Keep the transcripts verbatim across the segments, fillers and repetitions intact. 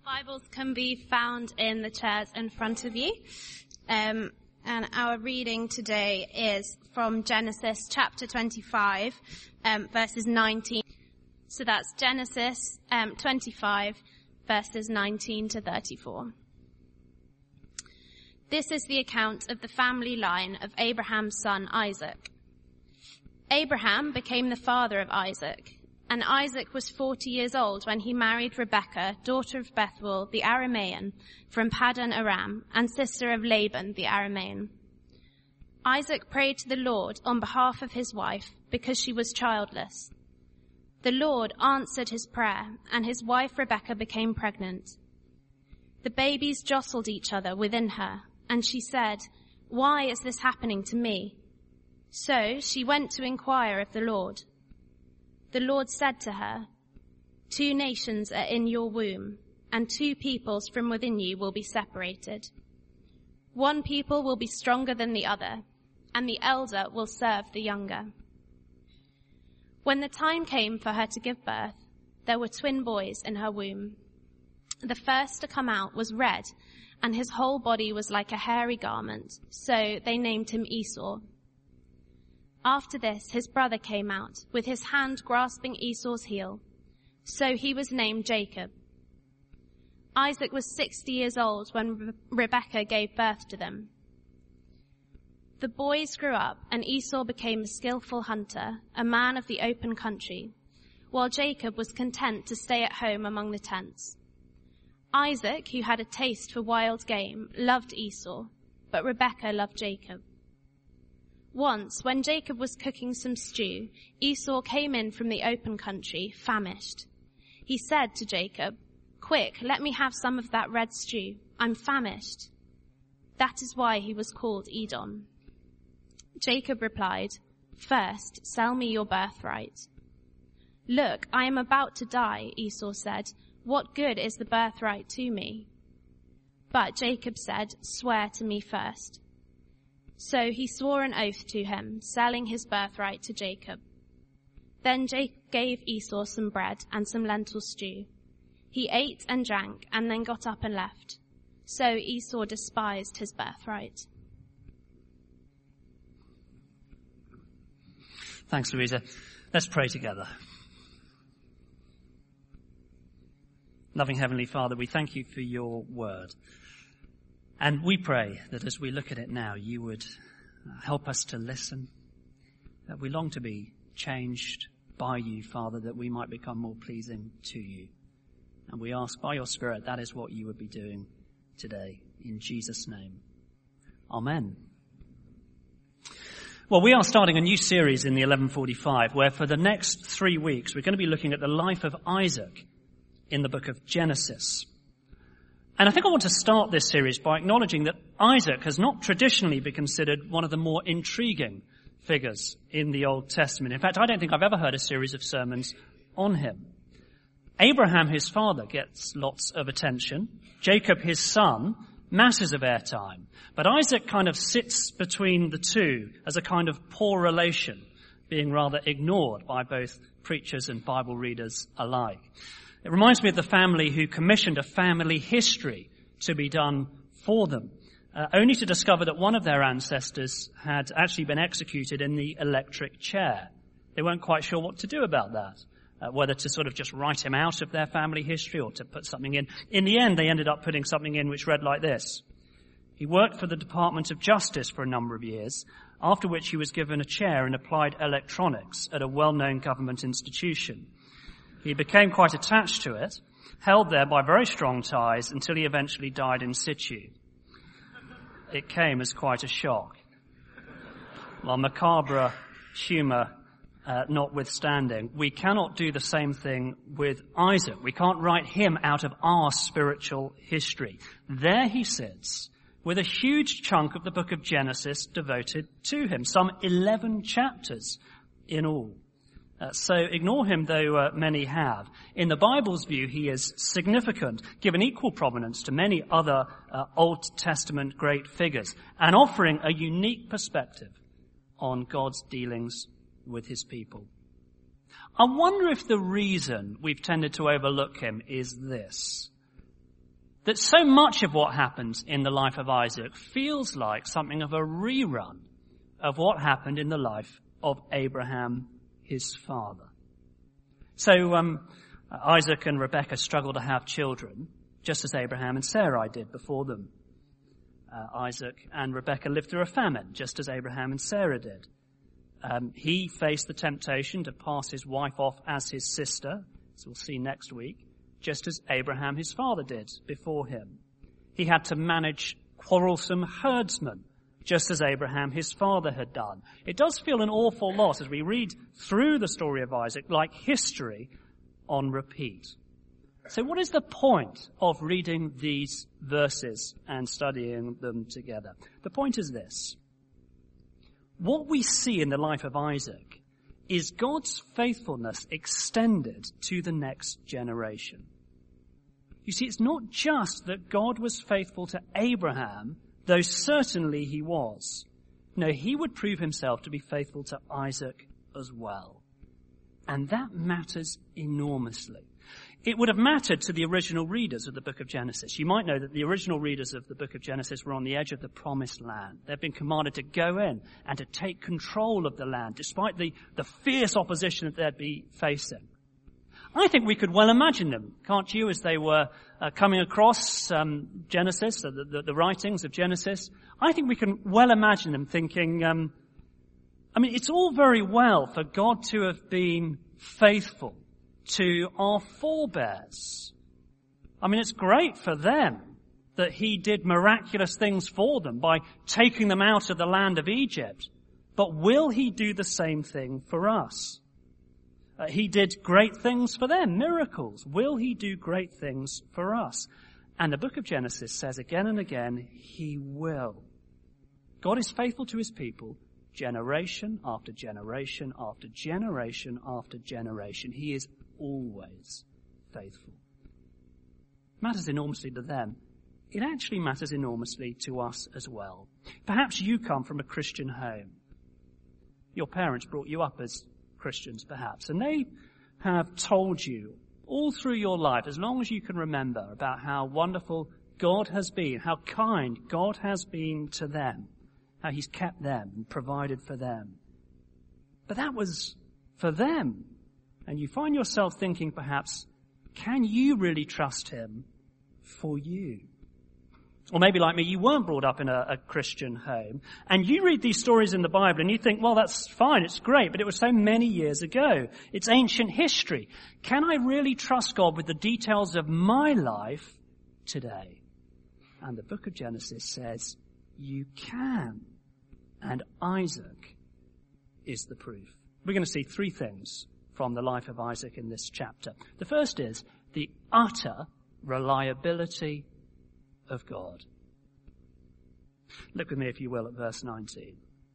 Bibles can be found in the chairs in front of you. Um, and our reading today is from Genesis chapter twenty-five, um, verses nineteen. So that's Genesis um, twenty-five, verses nineteen to thirty-four. This is the account of the family line of Abraham's son Isaac. Abraham became the father of Isaac. And Isaac was forty years old when he married Rebekah, daughter of Bethuel the Aramean, from Paddan Aram, and sister of Laban the Aramean. Isaac prayed to the Lord on behalf of his wife, because she was childless. The Lord answered his prayer, and his wife Rebekah became pregnant. The babies jostled each other within her, and she said, "Why is this happening to me?" So she went to inquire of the Lord. The Lord said to her, "Two nations are in your womb, and two peoples from within you will be separated. One people will be stronger than the other, and the elder will serve the younger." When the time came for her to give birth, there were twin boys in her womb. The first to come out was red, and his whole body was like a hairy garment, so they named him Esau. After this, his brother came out, with his hand grasping Esau's heel. So he was named Jacob. Isaac was sixty years old when Re- Rebekah gave birth to them. The boys grew up, and Esau became a skillful hunter, a man of the open country, while Jacob was content to stay at home among the tents. Isaac, who had a taste for wild game, loved Esau, but Rebekah loved Jacob. Once, when Jacob was cooking some stew, Esau came in from the open country, famished. He said to Jacob, "Quick, let me have some of that red stew. I'm famished." That is why he was called Edom. Jacob replied, "First, sell me your birthright." "Look, I am about to die," Esau said. "What good is the birthright to me?" But Jacob said, "Swear to me first." So he swore an oath to him, selling his birthright to Jacob. Then Jacob gave Esau some bread and some lentil stew. He ate and drank and then got up and left. So Esau despised his birthright. Thanks, Louisa. Let's pray together. Loving Heavenly Father, we thank you for your word. And we pray that as we look at it now, you would help us to listen, that we long to be changed by you, Father, that we might become more pleasing to you. And we ask by your Spirit, that is what you would be doing today. In Jesus' name. Amen. Well, we are starting a new series in the eleven forty-five, where for the next three weeks, we're going to be looking at the life of Isaac in the book of Genesis. And I think I want to start this series by acknowledging that Isaac has not traditionally been considered one of the more intriguing figures in the Old Testament. In fact, I don't think I've ever heard a series of sermons on him. Abraham, his father, gets lots of attention. Jacob, his son, masses of airtime. But Isaac kind of sits between the two as a kind of poor relation, being rather ignored by both preachers and Bible readers alike. It reminds me of the family who commissioned a family history to be done for them, uh, only to discover that one of their ancestors had actually been executed in the electric chair. They weren't quite sure what to do about that, uh, whether to sort of just write him out of their family history or to put something in. In the end, they ended up putting something in which read like this. He worked for the Department of Justice for a number of years, after which he was given a chair in applied electronics at a well-known government institution. He became quite attached to it, held there by very strong ties until he eventually died in situ. It came as quite a shock. While macabre humour uh, notwithstanding, we cannot do the same thing with Isaac. We can't write him out of our spiritual history. There he sits, with a huge chunk of the book of Genesis devoted to him, some eleven chapters in all. Uh, so ignore him, though uh, many have. In the Bible's view, he is significant, given equal prominence to many other uh, Old Testament great figures, and offering a unique perspective on God's dealings with his people. I wonder if the reason we've tended to overlook him is this. that so much of what happens in the life of Isaac feels like something of a rerun of what happened in the life of Abraham, his father. So um, Isaac and Rebekah struggle to have children, just as Abraham and Sarai did before them. Uh, Isaac and Rebekah lived through a famine, just as Abraham and Sarah did. Um, he faced the temptation to pass his wife off as his sister, as we'll see next week, just as Abraham, his father, did before him. He had to manage quarrelsome herdsmen, just as Abraham, his father, had done. It does feel an awful lot as we read through the story of Isaac, like history on repeat. So what is the point of reading these verses and studying them together? The point is this. What we see in the life of Isaac is God's faithfulness extended to the next generation. You see, it's not just that God was faithful to Abraham, though certainly he was. No, he would prove himself to be faithful to Isaac as well. And that matters enormously. It would have mattered to the original readers of the book of Genesis. You might know that the original readers of the book of Genesis were on the edge of the promised land. They've been commanded to go in and to take control of the land, despite the, the fierce opposition that they'd be facing. I think we could well imagine them, can't you, as they were uh, coming across um, Genesis, the, the, the writings of Genesis. I think we can well imagine them thinking, um, I mean, it's all very well for God to have been faithful to our forebears. I mean, it's great for them that he did miraculous things for them by taking them out of the land of Egypt. But will he do the same thing for us? Uh, he did great things for them, miracles. Will he do great things for us? And the book of Genesis says again and again, he will. God is faithful to his people, generation after generation after generation after generation. He is always faithful. It matters enormously to them. It actually matters enormously to us as well. Perhaps you come from a Christian home. Your parents brought you up as Christians, perhaps, and they have told you all through your life, as long as you can remember, about how wonderful God has been, how kind God has been to them, how he's kept them and provided for them. But that was for them. And you find yourself thinking, perhaps, can you really trust him for you? Or maybe like me, you weren't brought up in a, a Christian home, and you read these stories in the Bible and you think, well, that's fine, it's great, but it was so many years ago. It's ancient history. Can I really trust God with the details of my life today? And the book of Genesis says, you can. And Isaac is the proof. We're going to see three things from the life of Isaac in this chapter. The first is the utter reliability of God. Look with me, if you will, at verse nineteen.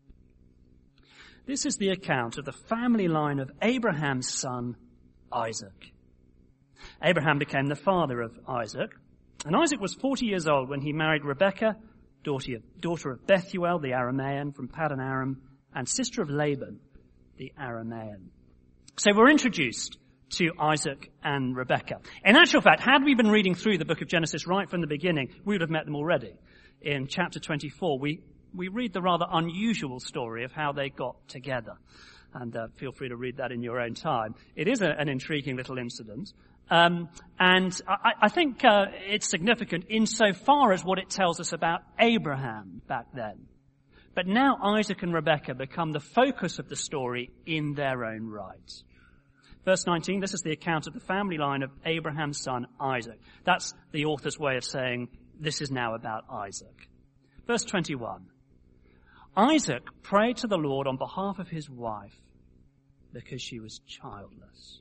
This is the account of the family line of Abraham's son, Isaac. Abraham became the father of Isaac, and Isaac was forty years old when he married Rebekah, daughter of, daughter of Bethuel, the Aramean, from Paddan Aram, and sister of Laban, the Aramean. So we're introduced to Isaac and Rebekah. In actual fact, had we been reading through the book of Genesis right from the beginning, we would have met them already. In chapter twenty-four, we, we read the rather unusual story of how they got together. And uh, feel free to read that in your own time. It is a, an intriguing little incident. Um, and I, I think uh, it's significant insofar as what it tells us about Abraham back then. But now Isaac and Rebekah become the focus of the story in their own right. Verse nineteen, this is the account of the family line of Abraham's son Isaac. That's the author's way of saying this is now about Isaac. Verse twenty-one, Isaac prayed to the Lord on behalf of his wife because she was childless.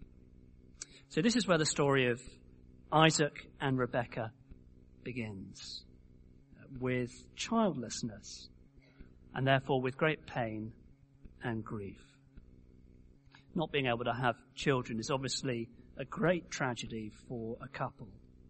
So this is where the story of Isaac and Rebekah begins, with childlessness, and therefore with great pain and grief. Not being able to have children is obviously a great tragedy for a couple.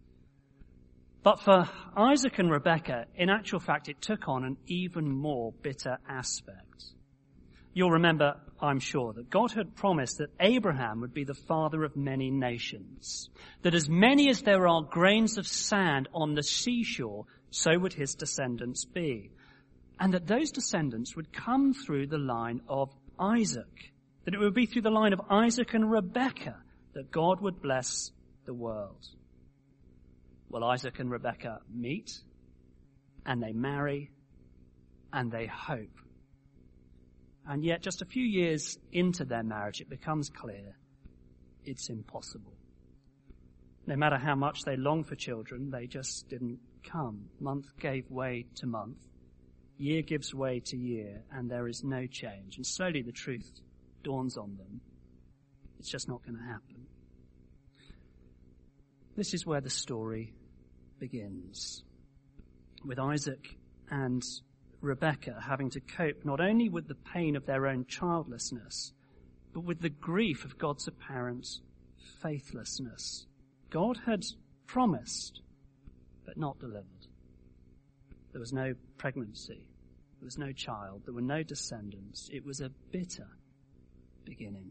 But for Isaac and Rebekah, in actual fact, it took on an even more bitter aspect. You'll remember, I'm sure, that God had promised that Abraham would be the father of many nations, that as many as there are grains of sand on the seashore, so would his descendants be, and that those descendants would come through the line of Isaac, that it would be through the line of Isaac and Rebekah that God would bless the world. Well, Isaac and Rebekah meet, and they marry, and they hope. And yet, just a few years into their marriage, it becomes clear it's impossible. No matter how much they long for children, they just didn't come. Month gave way to month. Year gives way to year, and there is no change. And slowly the truth dawns on them. It's just not going to happen. This is where the story begins, with Isaac and Rebekah having to cope not only with the pain of their own childlessness, but with the grief of God's apparent faithlessness. God had promised, but not delivered. There was no pregnancy. There was no child. There were no descendants. It was a bitter beginning.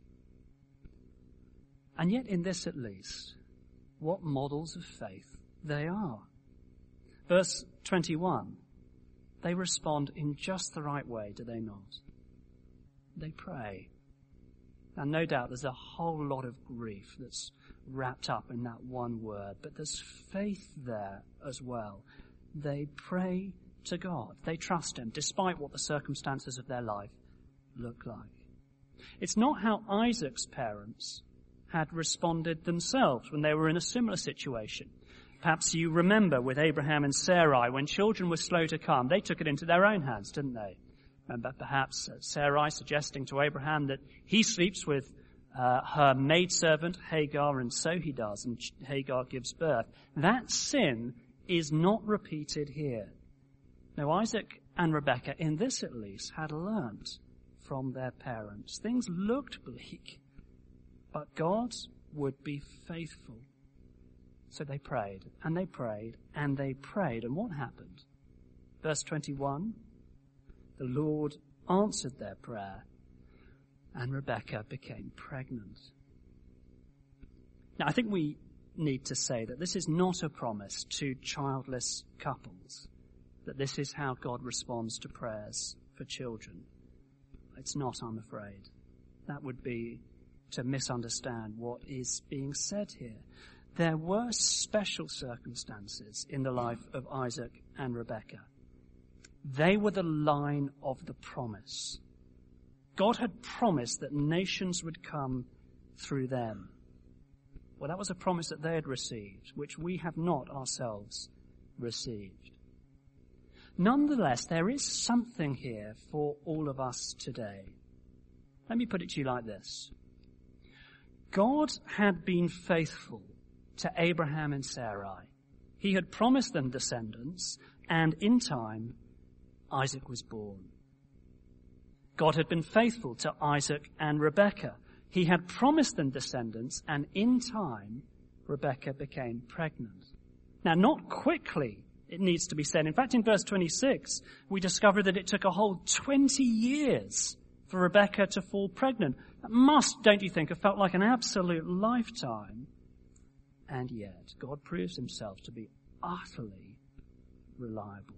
And yet in this at least, what models of faith they are. Verse twenty-one. They respond in just the right way, do they not? They pray. And no doubt there's a whole lot of grief that's wrapped up in that one word, but there's faith there as well. They pray to God. They trust him, despite what the circumstances of their life look like. It's not how Isaac's parents had responded themselves when they were in a similar situation. Perhaps you remember with Abraham and Sarai, when children were slow to come, they took it into their own hands, didn't they? Remember perhaps Sarai suggesting to Abraham that he sleeps with uh, her maidservant Hagar, and so he does, and Hagar gives birth. That sin is not repeated here. Now Isaac and Rebekah, in this at least, had learnt from their parents. Things looked bleak, but God would be faithful. So they prayed, and they prayed, and they prayed. And what happened? Verse twenty-one, the Lord answered their prayer, and Rebekah became pregnant. Now, I think we need to say that this is not a promise to childless couples, that this is how God responds to prayers for children. It's not, I'm afraid. That would be to misunderstand what is being said here. There were special circumstances in the life of Isaac and Rebekah. They were the line of the promise. God had promised that nations would come through them. Well, that was a promise that they had received, which we have not ourselves received. Nonetheless, there is something here for all of us today. Let me put it to you like this. God had been faithful to Abraham and Sarai. He had promised them descendants, and in time, Isaac was born. God had been faithful to Isaac and Rebekah. He had promised them descendants, and in time, Rebekah became pregnant. Now, not quickly, it needs to be said. In fact, in verse twenty-six, we discover that it took a whole twenty years for Rebekah to fall pregnant. That must, don't you think, have felt like an absolute lifetime. And yet, God proves himself to be utterly reliable.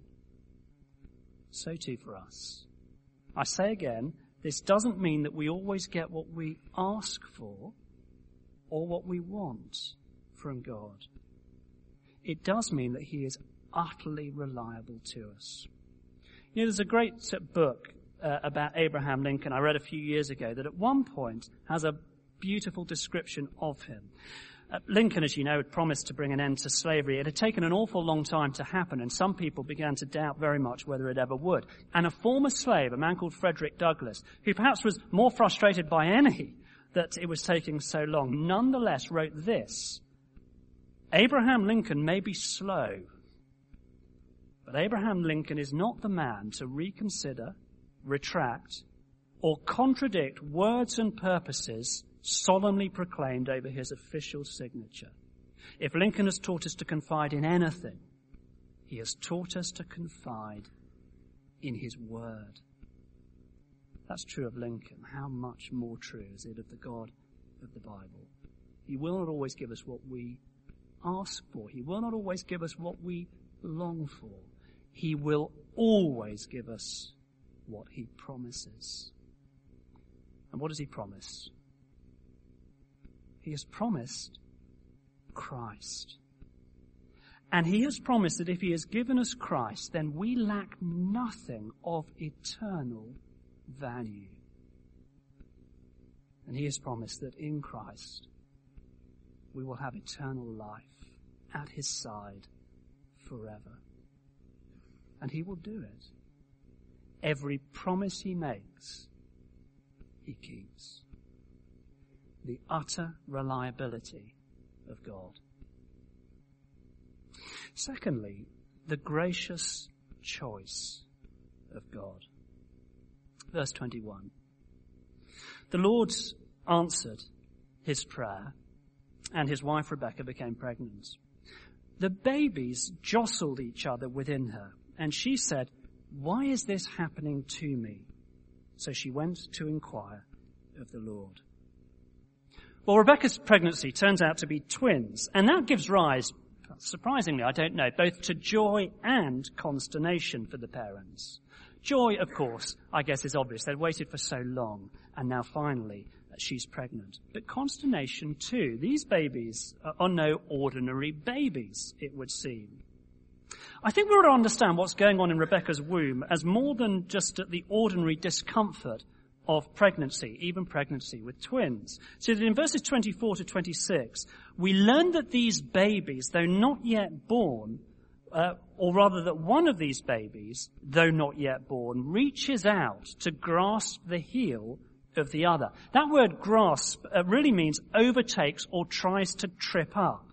So too for us. I say again, this doesn't mean that we always get what we ask for or what we want from God. It does mean that he is utterly reliable to us. You know, there's a great book uh, about Abraham Lincoln I read a few years ago that at one point has a beautiful description of him. Uh, Lincoln, as you know, had promised to bring an end to slavery. It had taken an awful long time to happen, and some people began to doubt very much whether it ever would. And a former slave, a man called Frederick Douglass, who perhaps was more frustrated by any that it was taking so long, nonetheless wrote this: Abraham Lincoln may be slow, but Abraham Lincoln is not the man to reconsider, retract, or contradict words and purposes solemnly proclaimed over his official signature. If Lincoln has taught us to confide in anything, he has taught us to confide in his word. That's true of Lincoln. How much more true is it of the God of the Bible? He will not always give us what we ask for. He will not always give us what we long for. He will always give us what he promises. And what does he promise? He has promised Christ. And he has promised that if he has given us Christ, then we lack nothing of eternal value. And he has promised that in Christ we will have eternal life at his side forever. And he will do it. Every promise he makes, he keeps. The utter reliability of God. Secondly, the gracious choice of God. Verse twenty-one. The Lord answered his prayer, and his wife Rebekah became pregnant. The babies jostled each other within her, and she said, "Why is this happening to me?" So she went to inquire of the Lord. Well, Rebekah's pregnancy turns out to be twins, and that gives rise, surprisingly, I don't know, both to joy and consternation for the parents. Joy, of course, I guess is obvious. They'd waited for so long, and now finally uh, she's pregnant. But consternation too. These babies are no ordinary babies, it would seem. I think we ought to understand what's going on in Rebekah's womb as more than just the ordinary discomfort of pregnancy, even pregnancy with twins. So that in verses twenty-four to twenty-six, we learn that these babies, though not yet born, uh, or rather that one of these babies, though not yet born, reaches out to grasp the heel of the other. That word grasp uh, really means overtakes or tries to trip up.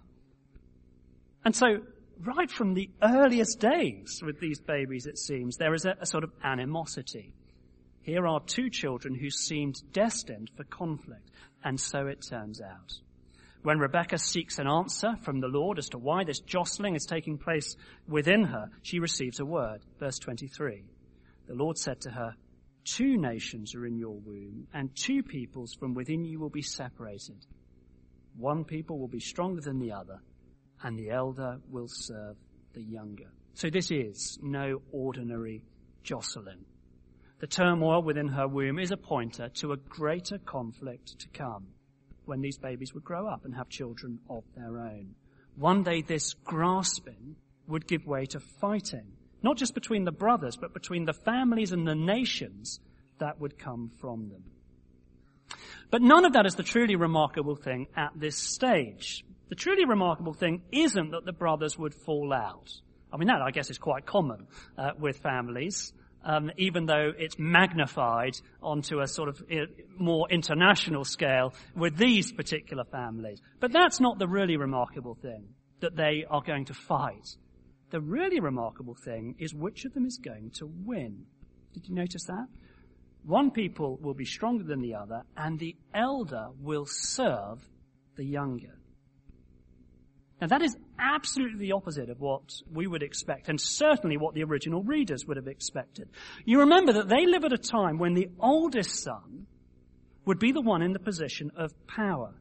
And so, right from the earliest days with these babies, it seems, there is a, a sort of animosity. Here are two children who seemed destined for conflict, and so it turns out. When Rebekah seeks an answer from the Lord as to why this jostling is taking place within her, she receives a word. Verse twenty-three. The Lord said to her, "Two nations are in your womb, and two peoples from within you will be separated. One people will be stronger than the other, and the elder will serve the younger." So this is no ordinary jostling. The turmoil within her womb is a pointer to a greater conflict to come when these babies would grow up and have children of their own. One day this grasping would give way to fighting, not just between the brothers, but between the families and the nations that would come from them. But none of that is the truly remarkable thing at this stage. The truly remarkable thing isn't that the brothers would fall out. I mean, that, I guess, is quite common uh, with families. Um, even though it's magnified onto a sort of more international scale with these particular families. But that's not the really remarkable thing, that they are going to fight. The really remarkable thing is which of them is going to win. Did you notice that? One people will be stronger than the other, and the elder will serve the younger. Now that is absolutely the opposite of what we would expect, and certainly what the original readers would have expected. You remember that they live at a time when the oldest son would be the one in the position of power.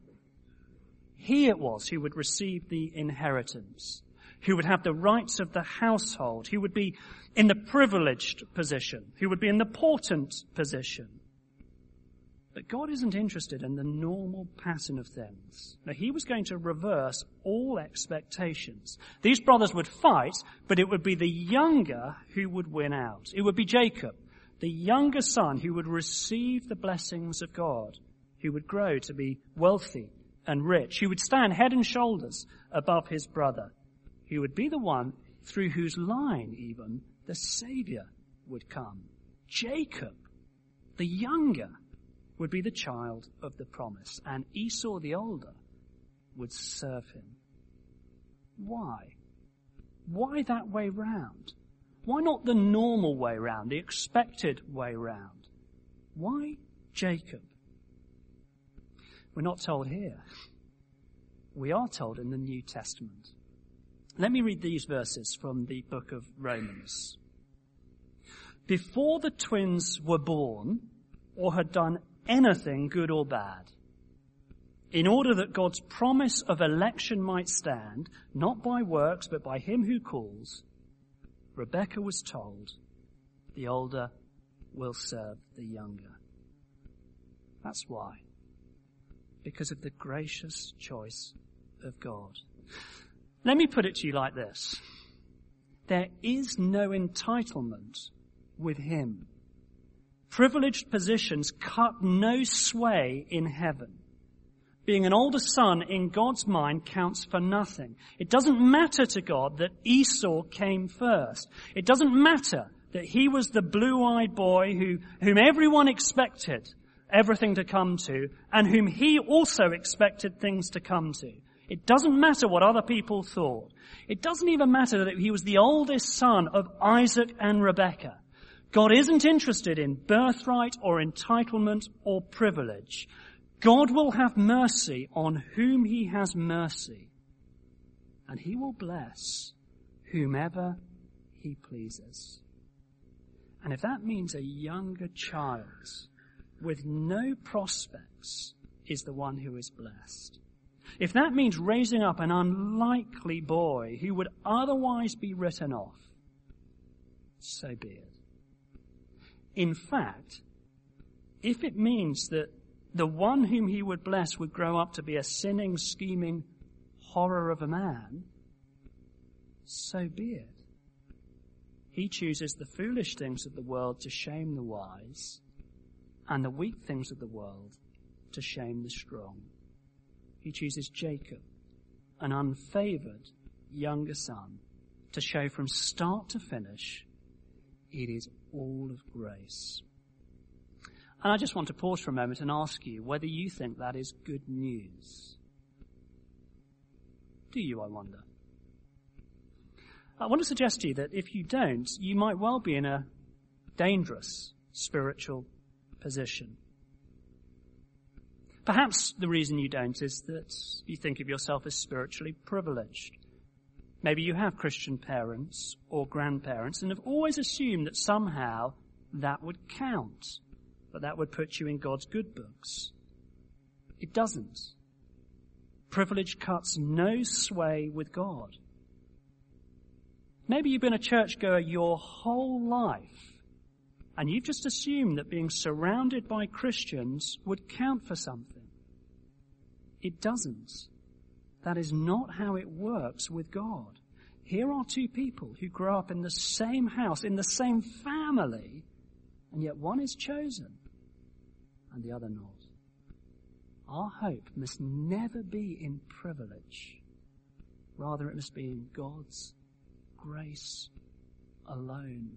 He it was who would receive the inheritance, who would have the rights of the household, who would be in the privileged position, who would be in the important position. But God isn't interested in the normal pattern of things. Now, he was going to reverse all expectations. These brothers would fight, but it would be the younger who would win out. It would be Jacob, the younger son, who would receive the blessings of God, who would grow to be wealthy and rich, who would stand head and shoulders above his brother, who would be the one through whose line even the Savior would come. Jacob, the younger, would be the child of the promise, and Esau the older would serve him. Why? Why that way round? Why not the normal way round, the expected way round? Why Jacob? We're not told here. We are told in the New Testament. Let me read these verses from the book of Romans. Before the twins were born, or had done anything good or bad. In order that God's promise of election might stand, not by works, but by him who calls, Rebekah was told, the older will serve the younger. That's why. Because of the gracious choice of God. Let me put it to you like this. There is no entitlement with him. Privileged positions cut no sway in heaven. Being an older son in God's mind counts for nothing. It doesn't matter to God that Esau came first. It doesn't matter that he was the blue-eyed boy who, whom everyone expected everything to come to, and whom he also expected things to come to. It doesn't matter what other people thought. It doesn't even matter that he was the oldest son of Isaac and Rebekah. God isn't interested in birthright or entitlement or privilege. God will have mercy on whom he has mercy, and he will bless whomever he pleases. And if that means a younger child with no prospects is the one who is blessed, if that means raising up an unlikely boy who would otherwise be written off, so be it. In fact, if it means that the one whom he would bless would grow up to be a sinning, scheming horror of a man, so be it. He chooses the foolish things of the world to shame the wise, and the weak things of the world to shame the strong. He chooses Jacob, an unfavored younger son, to show from start to finish it is all of grace. And I just want to pause for a moment and ask you whether you think that is good news. Do you, I wonder? I want to suggest to you that if you don't, you might well be in a dangerous spiritual position. Perhaps the reason you don't is that you think of yourself as spiritually privileged. Maybe you have Christian parents or grandparents and have always assumed that somehow that would count, but that would put you in God's good books. It doesn't. Privilege cuts no sway with God. Maybe you've been a churchgoer your whole life, and you've just assumed that being surrounded by Christians would count for something. It doesn't. That is not how it works with God. Here are two people who grow up in the same house, in the same family, and yet one is chosen and the other not. Our hope must never be in privilege. Rather, it must be in God's grace alone.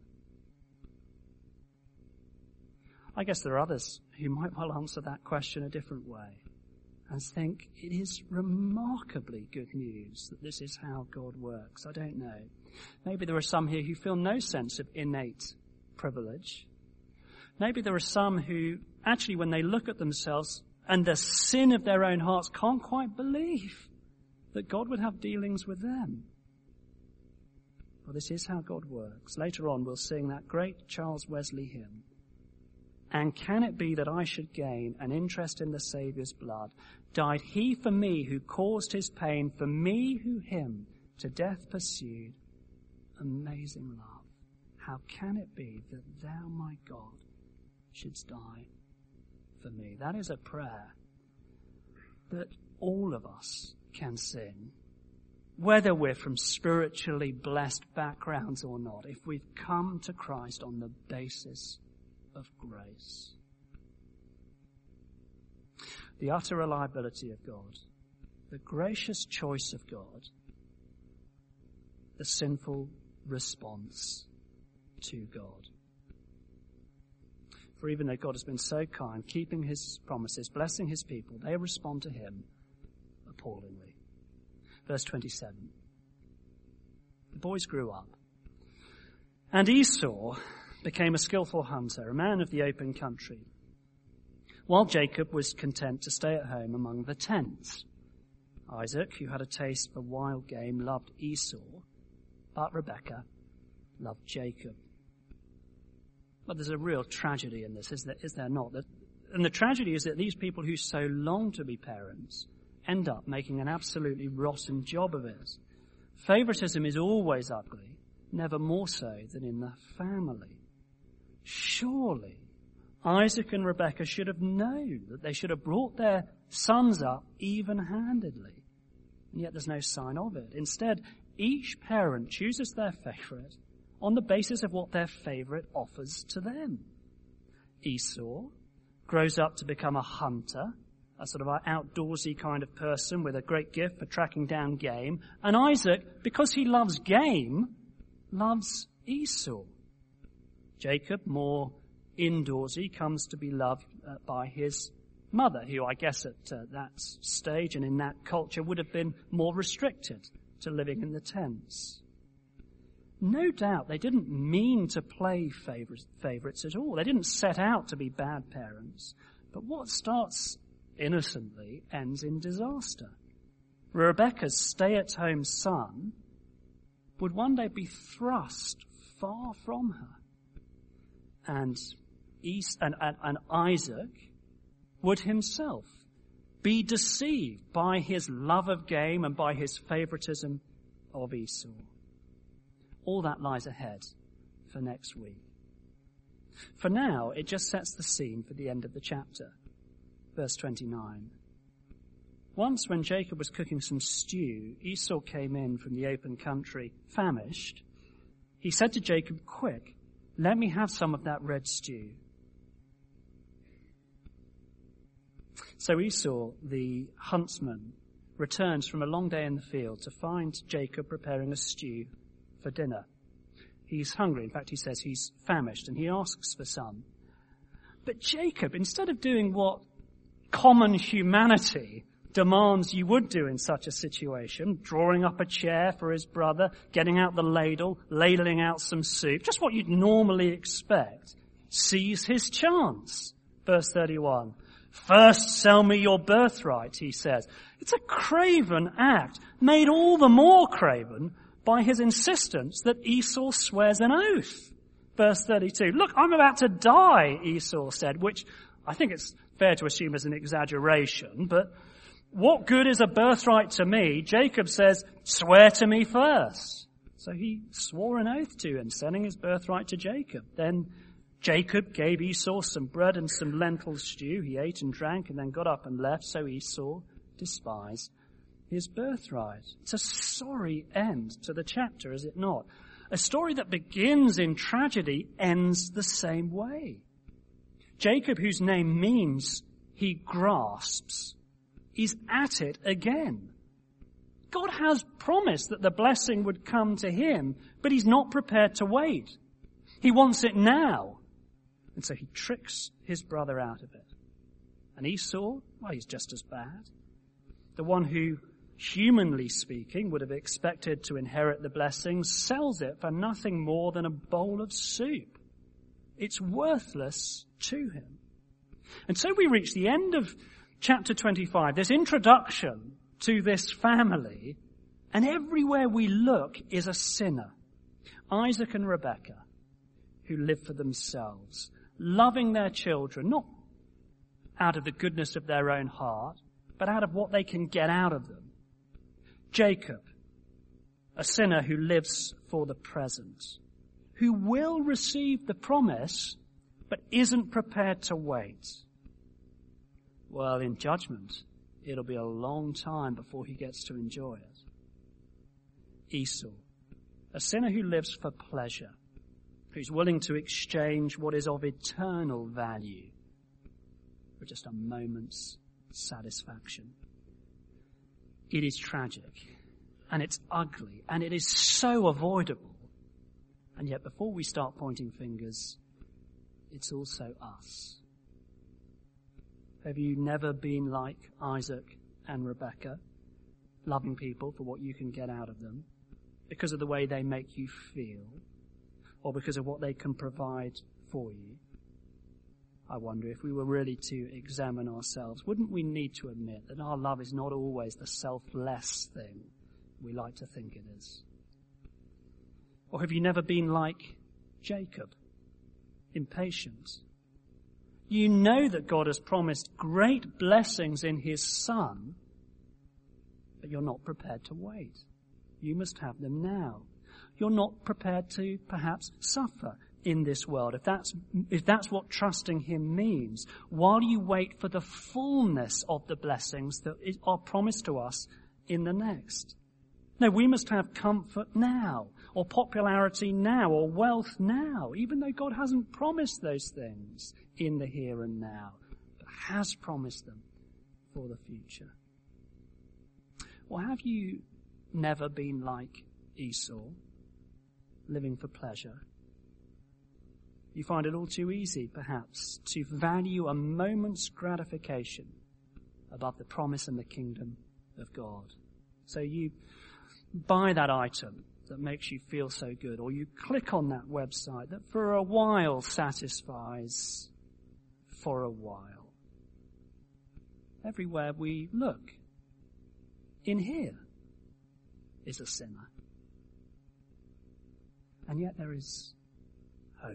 I guess there are others who might well answer that question a different way and think it is remarkably good news that this is how God works. I don't know. Maybe there are some here who feel no sense of innate privilege. Maybe there are some who actually, when they look at themselves and the sin of their own hearts, can't quite believe that God would have dealings with them. Well, this is how God works. Later on, we'll sing that great Charles Wesley hymn. And can it be that I should gain an interest in the Saviour's blood? Died he for me who caused his pain, for me who him to death pursued? Amazing love. How can it be that thou, my God, shouldst die for me? That is a prayer that all of us can sing, whether we're from spiritually blessed backgrounds or not, if we've come to Christ on the basis of grace. The utter reliability of God, the gracious choice of God, the sinful response to God. For even though God has been so kind, keeping his promises, blessing his people, they respond to him appallingly. Verse twenty-seven. The boys grew up, and Esau became a skillful hunter, a man of the open country, while Jacob was content to stay at home among the tents. Isaac, who had a taste for wild game, loved Esau, but Rebekah loved Jacob. But there's a real tragedy in this, is there, is there not? That, and the tragedy is that these people who so long to be parents end up making an absolutely rotten job of it. Favoritism is always ugly, never more so than in the family. Surely Isaac and Rebekah should have known that they should have brought their sons up even-handedly. And yet there's no sign of it. Instead, each parent chooses their favorite on the basis of what their favorite offers to them. Esau grows up to become a hunter, a sort of an outdoorsy kind of person with a great gift for tracking down game. And Isaac, because he loves game, loves Esau. Jacob, more indoorsy, comes to be loved uh, by his mother, who I guess at uh, that stage and in that culture would have been more restricted to living in the tents. No doubt they didn't mean to play favorites, favorites at all. They didn't set out to be bad parents. But what starts innocently ends in disaster. Rebekah's stay-at-home son would one day be thrust far from her. And, East, and, and, and Isaac would himself be deceived by his love of game and by his favoritism of Esau. All that lies ahead for next week. For now, it just sets the scene for the end of the chapter. Verse twenty-nine. Once when Jacob was cooking some stew, Esau came in from the open country, famished. He said to Jacob, "Quick, let me have some of that red stew." So Esau, the huntsman, returns from a long day in the field to find Jacob preparing a stew for dinner. He's hungry. In fact, he says he's famished, and he asks for some. But Jacob, instead of doing what common humanity demands you would do in such a situation, drawing up a chair for his brother, getting out the ladle, ladling out some soup, just what you'd normally expect, sees his chance. Verse thirty-one. "First sell me your birthright," he says. It's a craven act, made all the more craven by his insistence that Esau swears an oath. Verse thirty-two. "Look, I'm about to die," Esau said, which I think it's fair to assume is an exaggeration, but what good is a birthright to me? Jacob says, "Swear to me first." So he swore an oath to him, selling his birthright to Jacob. Then Jacob gave Esau some bread and some lentil stew. He ate and drank and then got up and left, so Esau despised his birthright. It's a sorry end to the chapter, is it not? A story that begins in tragedy ends the same way. Jacob, whose name means he grasps, is at it again. God has promised that the blessing would come to him, but he's not prepared to wait. He wants it now. And so he tricks his brother out of it. And Esau, well, he's just as bad. The one who, humanly speaking, would have expected to inherit the blessing, sells it for nothing more than a bowl of soup. It's worthless to him. And so we reach the end of chapter twenty-five, this introduction to this family, and everywhere we look is a sinner. Isaac and Rebekah, who live for themselves, loving their children, not out of the goodness of their own heart, but out of what they can get out of them. Jacob, a sinner who lives for the present, who will receive the promise, but isn't prepared to wait. Well, in judgment, it'll be a long time before he gets to enjoy it. Esau, a sinner who lives for pleasure, who's willing to exchange what is of eternal value for just a moment's satisfaction. It is tragic, and it's ugly, and it is so avoidable. And yet before we start pointing fingers, it's also us. Have you never been like Isaac and Rebekah, loving people for what you can get out of them, because of the way they make you feel, or because of what they can provide for you? I wonder if we were really to examine ourselves, wouldn't we need to admit that our love is not always the selfless thing we like to think it is? Or have you never been like Jacob? impatient. You know that God has promised great blessings in his Son, but you're not prepared to wait. You must have them now. You're not prepared to perhaps suffer in this world, if that's, if that's what trusting him means, while you wait for the fullness of the blessings that are promised to us in the next. No, we must have comfort now, or popularity now, or wealth now, even though God hasn't promised those things in the here and now, but has promised them for the future. Or have you never been like Esau, living for pleasure? You find it all too easy, perhaps, to value a moment's gratification above the promise and the kingdom of God. So you buy that item that makes you feel so good, or you click on that website that for a while satisfies for a while. Everywhere we look, in here is a sinner. And yet there is hope.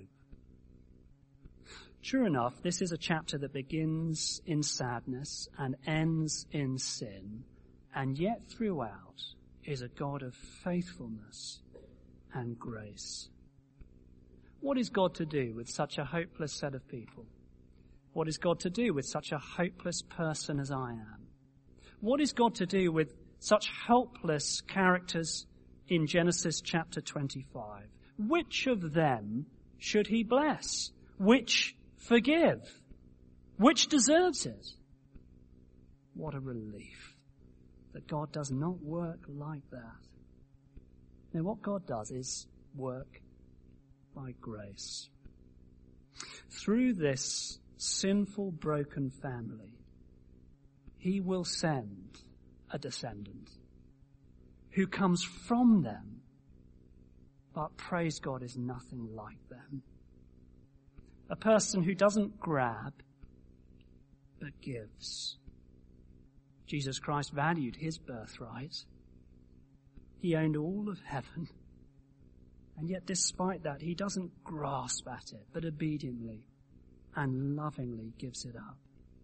Sure enough, this is a chapter that begins in sadness and ends in sin, and yet throughout is a God of faithfulness and grace. What is God to do with such a hopeless set of people? What is God to do with such a hopeless person as I am? What is God to do with such helpless characters in Genesis chapter twenty-five? Which of them should he bless? Which forgive? Which deserves it? What a relief that God does not work like that. Now, what God does is work by grace. Through this sinful, broken family, he will send a descendant who comes from them, but praise God, is nothing like them. A person who doesn't grab, but gives. Jesus Christ valued his birthright. He owned all of heaven. And yet despite that, he doesn't grasp at it, but obediently and lovingly gives it up.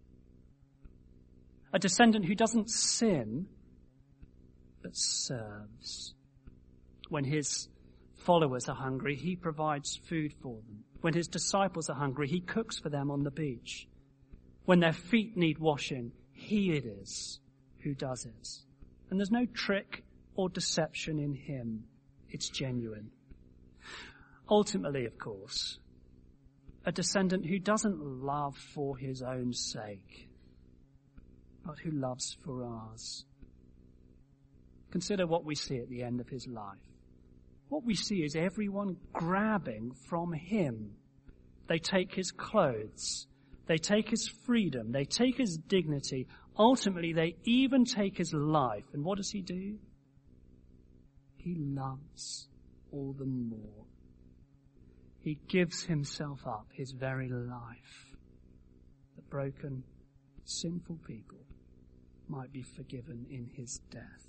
A descendant who doesn't sin, but serves. When his followers are hungry, he provides food for them. When his disciples are hungry, he cooks for them on the beach. When their feet need washing, he it is who does it. And there's no trick or deception in him. It's genuine. Ultimately, of course, a descendant who doesn't love for his own sake, but who loves for ours. Consider what we see at the end of his life. What we see is everyone grabbing from him. They take his clothes. They take his freedom. They take his dignity. Ultimately, they even take his life. And what does he do? He loves all the more. He gives himself up, his very life. The broken, sinful people might be forgiven in his death.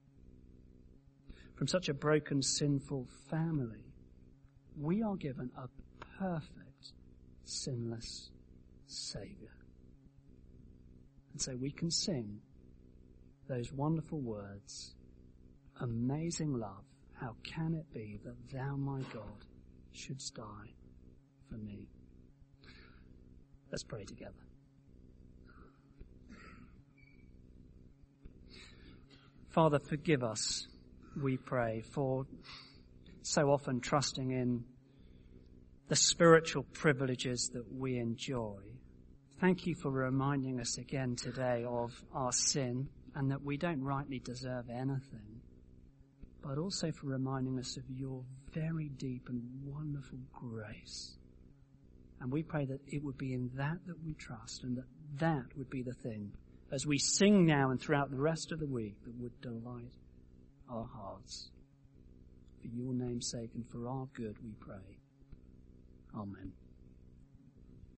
From such a broken, sinful family, we are given a perfect, sinless Saviour. And so we can sing those wonderful words, amazing love, how can it be that thou, my God, shouldst die for me? Let's pray together. Father, forgive us, we pray, for so often trusting in the spiritual privileges that we enjoy. Thank you for reminding us again today of our sin and that we don't rightly deserve anything, but also for reminding us of your very deep and wonderful grace. And we pray that it would be in that that we trust, and that that would be the thing, as we sing now and throughout the rest of the week, that would delight our hearts. For your name's sake and for our good we pray. Amen.